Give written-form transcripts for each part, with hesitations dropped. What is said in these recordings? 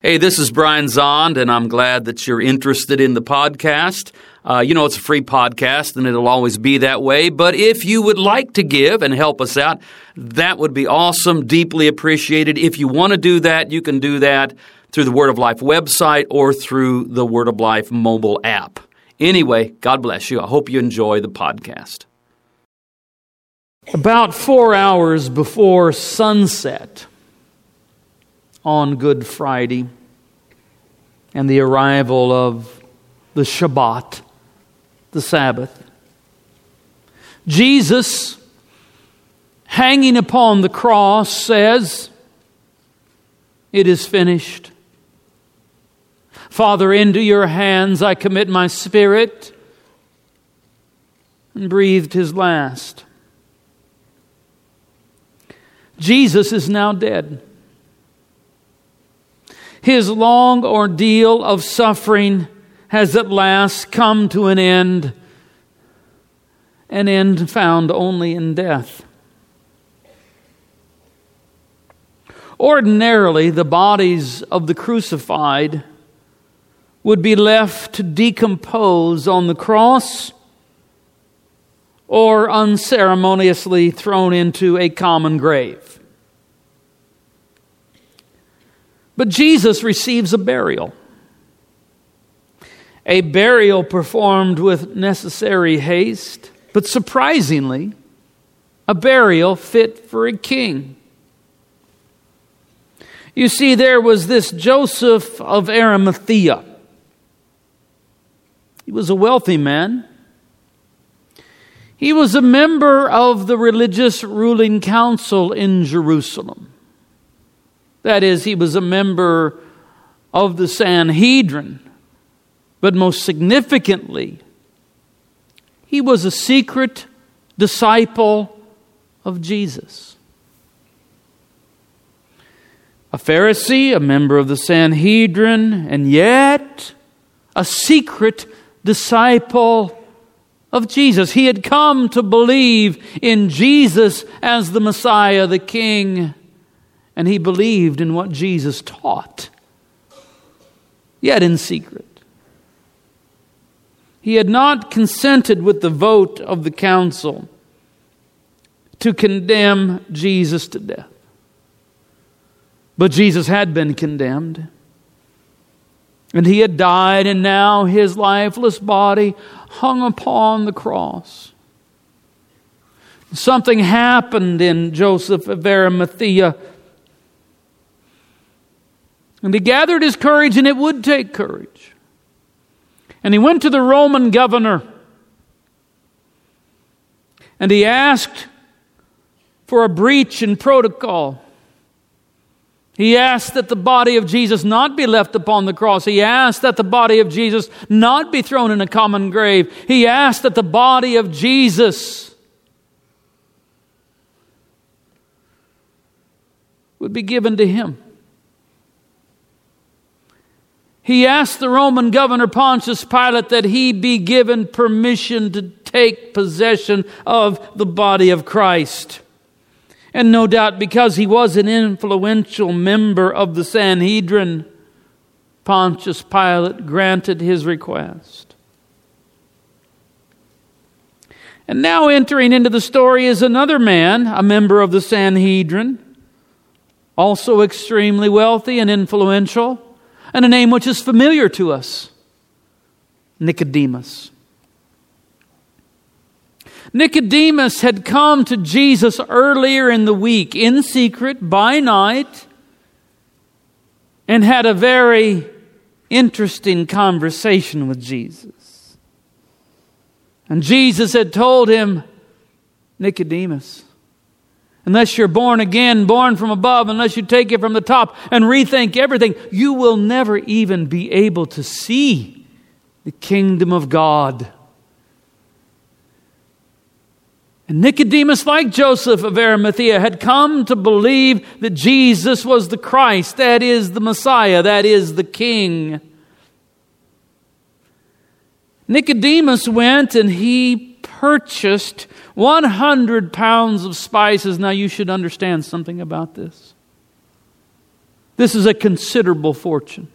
Hey, this is Brian Zond, and I'm glad that you're interested in the podcast. It's a free podcast, and it'll always be that way. But if you would like to give and help us out, that would be awesome, deeply appreciated. If you want to do that, you can do that through the Word of Life website or through the Word of Life mobile app. Anyway, God bless you. I hope you enjoy the podcast. About 4 hours before sunset on Good Friday and the arrival of the Shabbat, the Sabbath, Jesus, hanging upon the cross, says, "It is finished. Father, into your hands I commit my spirit," and breathed his last. Jesus is now dead. His long ordeal of suffering has at last come to an end found only in death. Ordinarily, the bodies of the crucified would be left to decompose on the cross or unceremoniously thrown into a common grave. But Jesus receives a burial performed with necessary haste, but surprisingly, a burial fit for a king. You see, there was this Joseph of Arimathea. He was a wealthy man. He was a member of the religious ruling council in Jerusalem. That is, he was a member of the Sanhedrin. But most significantly, he was a secret disciple of Jesus. A Pharisee, a member of the Sanhedrin, and yet a secret disciple of Jesus. He had come to believe in Jesus as the Messiah, the King, and he believed in what Jesus taught, yet in secret. He had not consented with the vote of the council to condemn Jesus to death. But Jesus had been condemned, and he had died, and now his lifeless body hung upon the cross. Something happened in Joseph of Arimathea, and he gathered his courage, and it would take courage. And he went to the Roman governor, and he asked for a breach in protocol. He asked that the body of Jesus not be left upon the cross. He asked that the body of Jesus not be thrown in a common grave. He asked that the body of Jesus would be given to him. He asked the Roman governor Pontius Pilate that he be given permission to take possession of the body of Christ. And no doubt because he was an influential member of the Sanhedrin, Pontius Pilate granted his request. And now entering into the story is another man, a member of the Sanhedrin, also extremely wealthy and influential, and a name which is familiar to us, Nicodemus. Nicodemus had come to Jesus earlier in the week, in secret, by night, and had a very interesting conversation with Jesus. And Jesus had told him, Nicodemus, unless you're born again, born from above, unless you take it from the top and rethink everything, you will never even be able to see the kingdom of God. And Nicodemus, like Joseph of Arimathea, had come to believe that Jesus was the Christ, that is the Messiah, that is the King. Nicodemus went and he purchased 100 pounds of spices. Now you should understand something about this. This is a considerable fortune.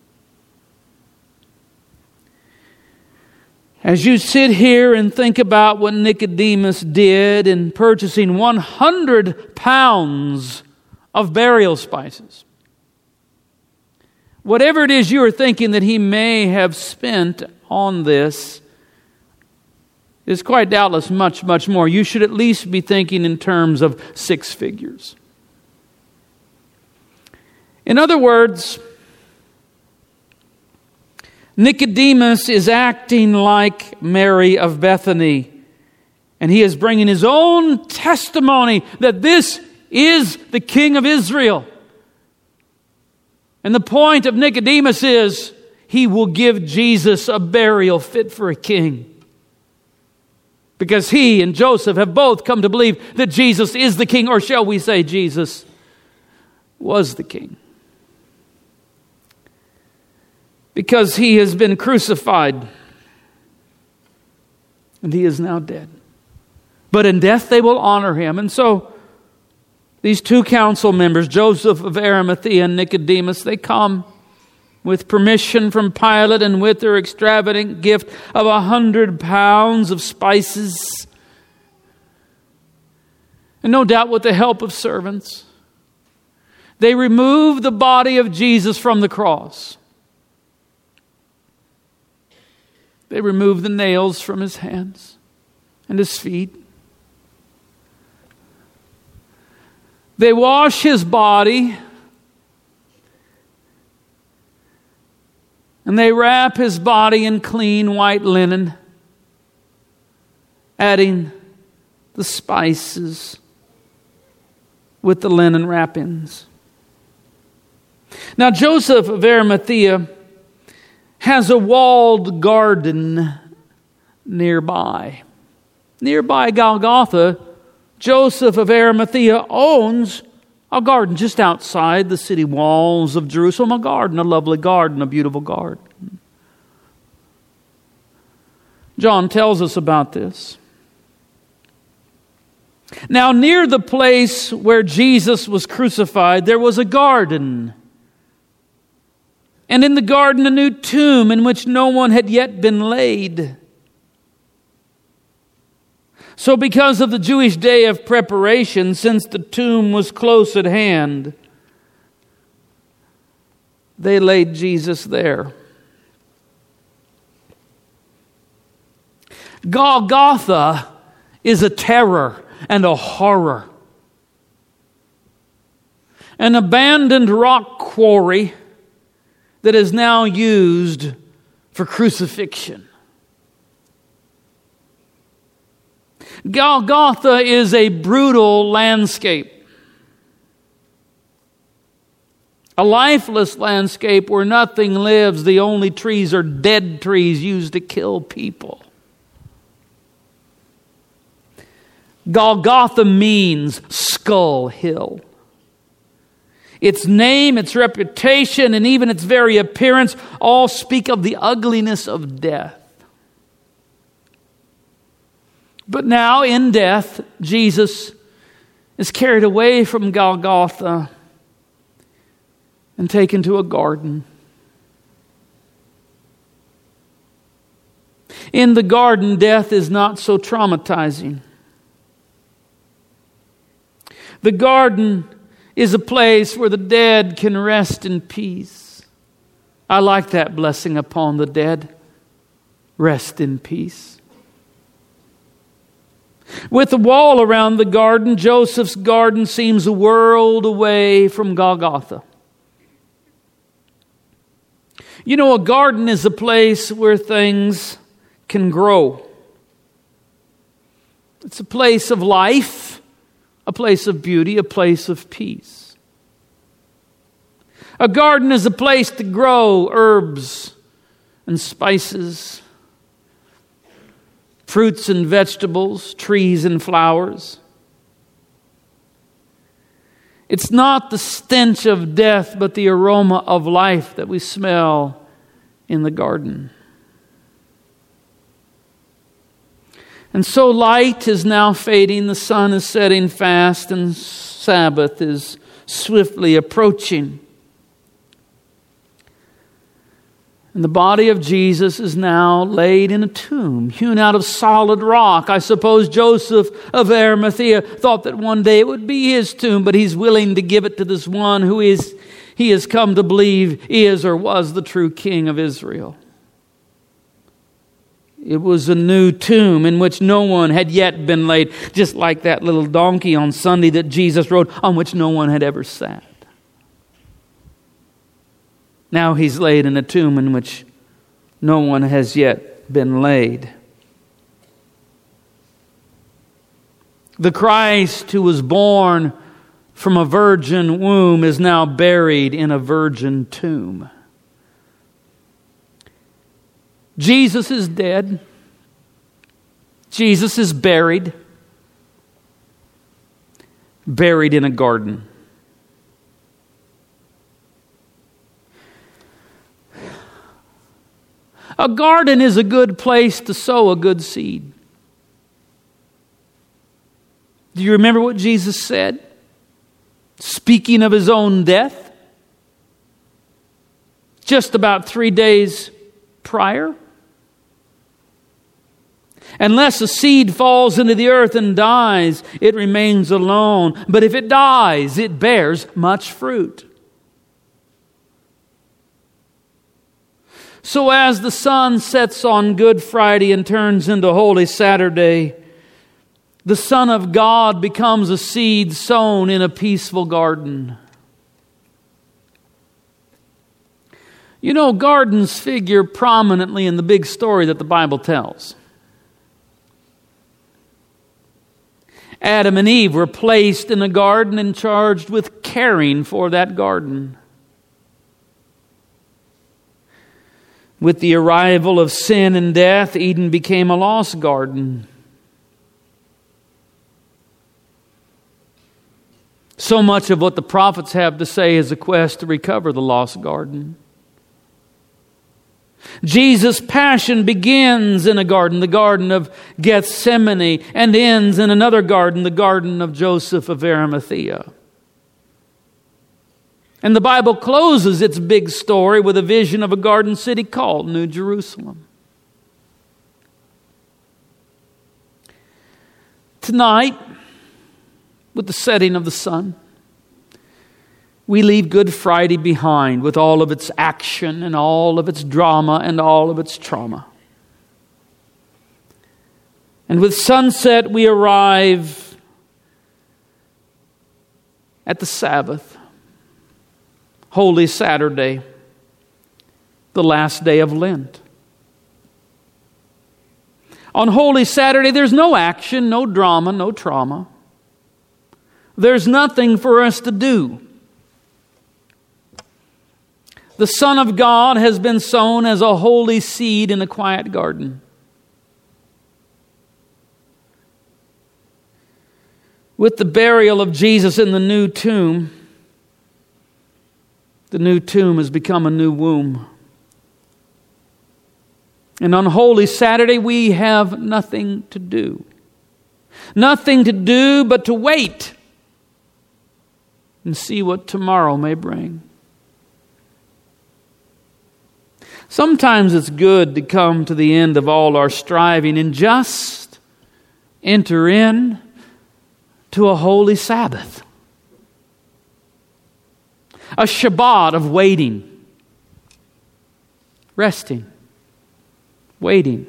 As you sit here and think about what Nicodemus did in purchasing 100 pounds of burial spices, whatever it is you are thinking that he may have spent on this is quite doubtless much, much more. You should at least be thinking in terms of 6 figures. In other words, Nicodemus is acting like Mary of Bethany, and he is bringing his own testimony that this is the King of Israel. And the point of Nicodemus is he will give Jesus a burial fit for a king. Because he and Joseph have both come to believe that Jesus is the king, or shall we say Jesus was the king. Because he has been crucified and he is now dead. But in death they will honor him. And so these 2 council members, Joseph of Arimathea and Nicodemus, they come with permission from Pilate and with their extravagant gift of 100 pounds of spices. And no doubt with the help of servants, they remove the body of Jesus from the cross. They remove the nails from his hands and his feet. They wash his body and they wrap his body in clean white linen, adding the spices with the linen wrappings. Now Joseph of Arimathea has a walled garden nearby. Nearby Golgotha, Joseph of Arimathea owns a garden just outside the city walls of Jerusalem. A garden, a lovely garden, a beautiful garden. John tells us about this. Now, near the place where Jesus was crucified, there was a garden. And in the garden, a new tomb in which no one had yet been laid. So because of the Jewish day of preparation, since the tomb was close at hand, they laid Jesus there. Golgotha is a terror and a horror. An abandoned rock quarry that is now used for crucifixion. Golgotha is a brutal landscape. A lifeless landscape where nothing lives. The only trees are dead trees used to kill people. Golgotha means Skull Hill. Its name, its reputation, and even its very appearance all speak of the ugliness of death. But now, in death, Jesus is carried away from Golgotha and taken to a garden. In the garden, death is not so traumatizing. The garden is a place where the dead can rest in peace. I like that blessing upon the dead. Rest in peace. With the wall around the garden, Joseph's garden seems a world away from Golgotha. You know, a garden is a place where things can grow. It's a place of life, a place of beauty, a place of peace. A garden is a place to grow herbs and spices, fruits and vegetables, trees and flowers. It's not the stench of death, but the aroma of life that we smell in the garden. And so light is now fading, the sun is setting fast, and Sabbath is swiftly approaching. And the body of Jesus is now laid in a tomb, hewn out of solid rock. I suppose Joseph of Arimathea thought that one day it would be his tomb, but he's willing to give it to this one who he has come to believe is or was the true king of Israel. It was a new tomb in which no one had yet been laid, just like that little donkey on Sunday that Jesus rode, on which no one had ever sat. Now he's laid in a tomb in which no one has yet been laid. The Christ who was born from a virgin womb is now buried in a virgin tomb. Jesus is dead. Jesus is buried in a garden. A garden is a good place to sow a good seed. Do you remember what Jesus said? Speaking of his own death, just about 3 days prior. Unless a seed falls into the earth and dies, it remains alone. But if it dies, it bears much fruit. So as the sun sets on Good Friday and turns into Holy Saturday, the Son of God becomes a seed sown in a peaceful garden. You know, gardens figure prominently in the big story that the Bible tells. Adam and Eve were placed in a garden and charged with caring for that garden. With the arrival of sin and death, Eden became a lost garden. So much of what the prophets have to say is a quest to recover the lost garden. Jesus' passion begins in a garden, the Garden of Gethsemane, and ends in another garden, the Garden of Joseph of Arimathea. And the Bible closes its big story with a vision of a garden city called New Jerusalem. Tonight, with the setting of the sun, we leave Good Friday behind with all of its action and all of its drama and all of its trauma. And with sunset, we arrive at the Sabbath, Holy Saturday, the last day of Lent. On Holy Saturday, there's no action, no drama, no trauma. There's nothing for us to do. The Son of God has been sown as a holy seed in a quiet garden. With the burial of Jesus in the new tomb has become a new womb. And on Holy Saturday, we have nothing to do. Nothing to do but to wait and see what tomorrow may bring. Sometimes it's good to come to the end of all our striving and just enter in to a holy Sabbath. A Shabbat of waiting, resting, waiting.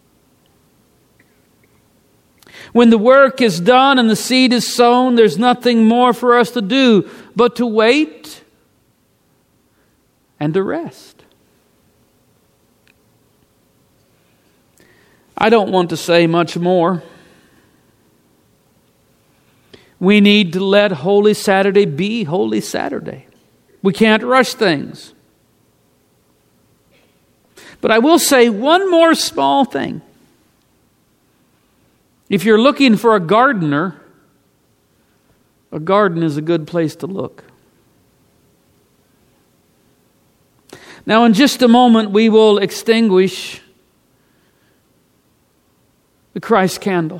When the work is done and the seed is sown, there's nothing more for us to do but to wait and to rest. I don't want to say much more. We need to let Holy Saturday be Holy Saturday. We can't rush things. But I will say one more small thing. If you're looking for a gardener, a garden is a good place to look. Now, in just a moment, we will extinguish the Christ candle.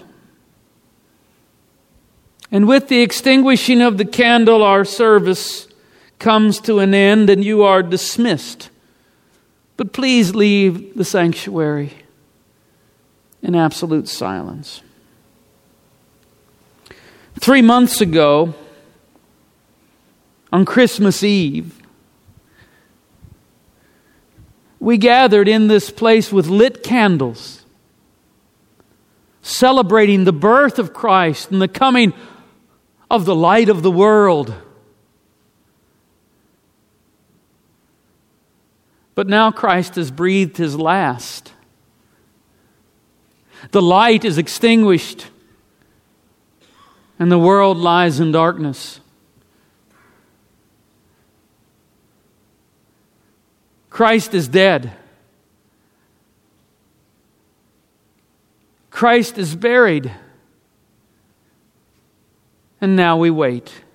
And with the extinguishing of the candle, our service comes to an end and you are dismissed. But please leave the sanctuary in absolute silence. 3 months ago, on Christmas Eve, we gathered in this place with lit candles, celebrating the birth of Christ and the coming of the light of the world. But now Christ has breathed His last. The light is extinguished, and the world lies in darkness. Christ is dead. Christ is buried. And now we wait.